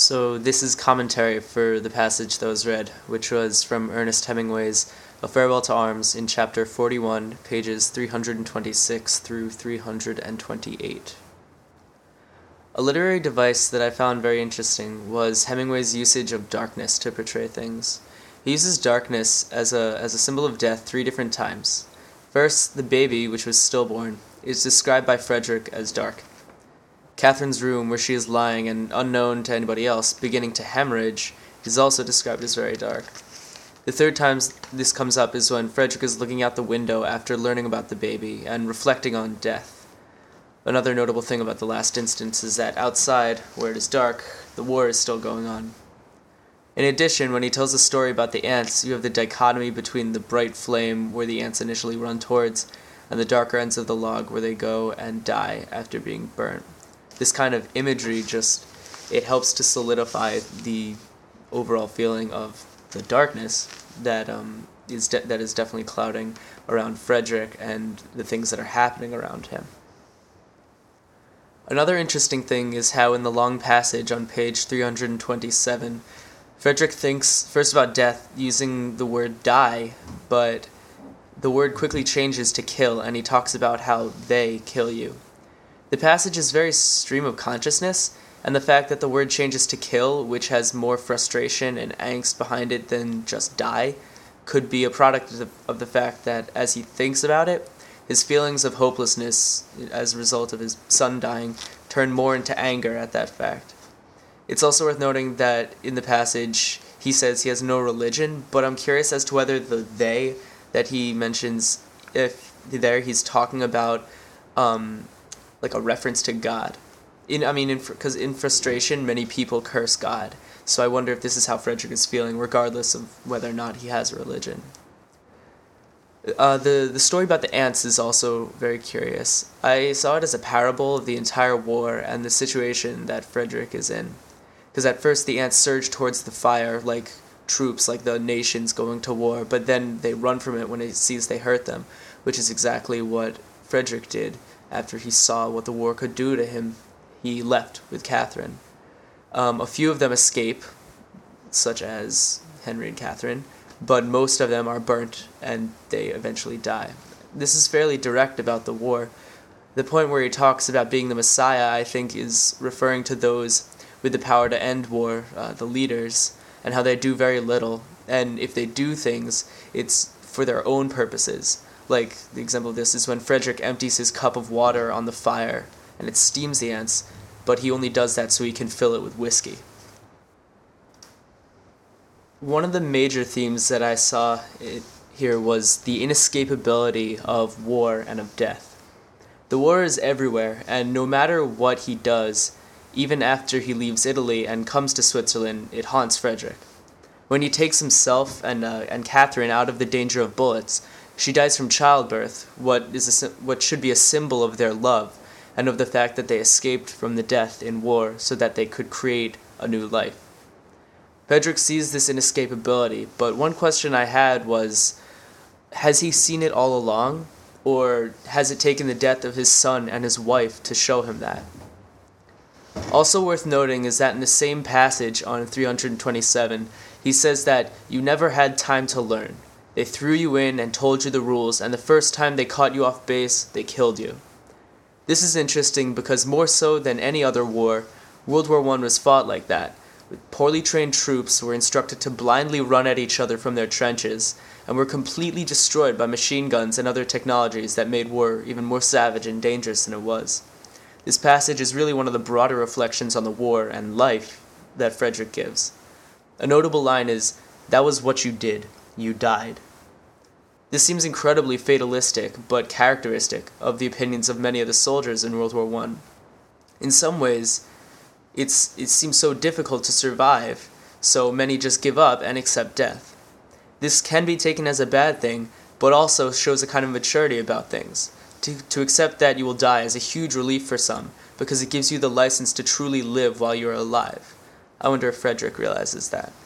So this is commentary for the passage that was read, which was from Ernest Hemingway's A Farewell to Arms in chapter 41, pages 326 through 328. A literary device that I found very interesting was Hemingway's usage of darkness to portray things. He uses darkness as a symbol of death 3 different times. First, the baby, which was stillborn, is described by Frederick as dark. Catherine's room, where she is lying and unknown to anybody else, beginning to hemorrhage, is also described as very dark. The third time this comes up is when Frederick is looking out the window after learning about the baby and reflecting on death. Another notable thing about the last instance is that outside, where it is dark, the war is still going on. In addition, when he tells the story about the ants, you have the dichotomy between the bright flame where the ants initially run towards and the darker ends of the log where they go and die after being burnt. This kind of imagery it helps to solidify the overall feeling of the darkness that is definitely clouding around Frederick and the things that are happening around him. Another interesting thing is how in the long passage on page 327, Frederick thinks first about death using the word die, but the word quickly changes to kill, and he talks about how they kill you. The passage is very stream of consciousness, and the fact that the word changes to kill, which has more frustration and angst behind it than just die, could be a product of the fact that as he thinks about it, his feelings of hopelessness as a result of his son dying turn more into anger at that fact. It's also worth noting that in the passage, he says he has no religion, but I'm curious as to whether the they that he mentions, if there he's talking about like a reference to God. Because in frustration, many people curse God. So I wonder if this is how Frederick is feeling, regardless of whether or not he has a religion. The story about the ants is also very curious. I saw it as a parable of the entire war and the situation that Frederick is in. Because at first the ants surge towards the fire like troops, like the nations going to war, but then they run from it when it sees they hurt them, which is exactly what Frederick did after he saw what the war could do to him. He left with Catherine. A few of them escape, such as Henry and Catherine, but most of them are burnt and they eventually die. This is fairly direct about the war. The point where he talks about being the Messiah, I think, is referring to those with the power to end war, the leaders, and how they do very little, and if they do things, it's for their own purposes. Like, the example of this is when Frederick empties his cup of water on the fire, and it steams the ants, but he only does that so he can fill it with whiskey. One of the major themes that I saw here was the inescapability of war and of death. The war is everywhere, and no matter what he does, even after he leaves Italy and comes to Switzerland, it haunts Frederick. When he takes himself and Catherine out of the danger of bullets, she dies from childbirth, what should be a symbol of their love, and of the fact that they escaped from the death in war so that they could create a new life. Frederick sees this inescapability, but one question I had was, has he seen it all along, or has it taken the death of his son and his wife to show him that? Also worth noting is that in the same passage on 327, he says that you never had time to learn. They threw you in and told you the rules, and the first time they caught you off base, they killed you. This is interesting because more so than any other war, World War I was fought like that, with poorly trained troops who were instructed to blindly run at each other from their trenches, and were completely destroyed by machine guns and other technologies that made war even more savage and dangerous than it was. This passage is really one of the broader reflections on the war and life that Frederick gives. A notable line is, "That was what you did. You died." This seems incredibly fatalistic, but characteristic of the opinions of many of the soldiers in World War I. In some ways, it seems so difficult to survive, so many just give up and accept death. This can be taken as a bad thing, but also shows a kind of maturity about things. To accept that you will die is a huge relief for some, because it gives you the license to truly live while you are alive. I wonder if Frederick realizes that.